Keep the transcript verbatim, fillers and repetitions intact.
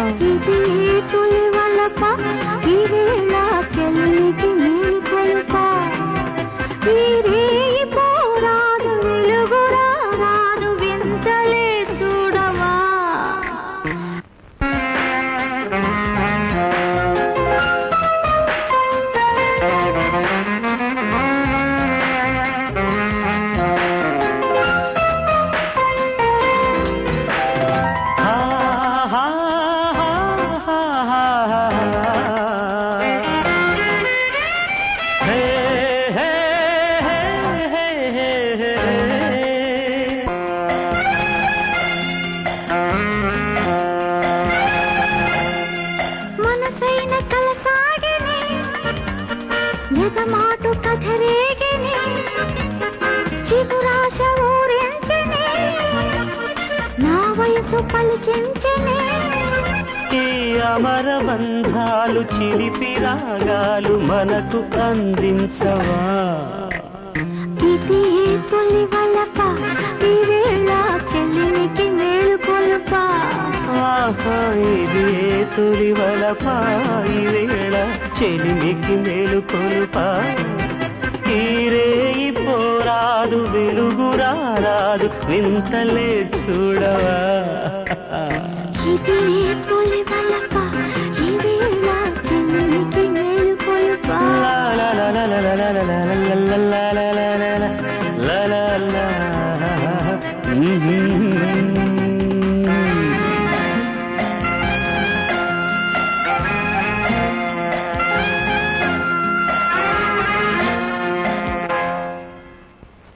ఇది తొలి వలప ఈ వేళ చెల్లికి మేలుకొలుప ఈ రేయి పోరాదు వెలుగురా రాదు వింతలే చూడవా మనసైన కలసాగిని ఎదమాటు కథరేగిని చిగురాశ ఊరించిని నా వయసు పలికించిని ఈ అమర బంధాలు చిలిపి రాగాలు మనకు అందించవా ఇది తొలి వలప ఈ వేళ చెల్లికి మేలుకొలుప ఆహా ఇది తొలి వలప ఈ వేళ చెలిమికి మేలుకొలుప ఈ రేయి పోరాదు వెలుగురా రాదు వింతలే చూడవా ఇది తొలి వలప ఈ వేళ చెల్లికి మేలుకొలుప లా లా లా లా లా లా లా లా లా లా లా లా లా లా లా లా లా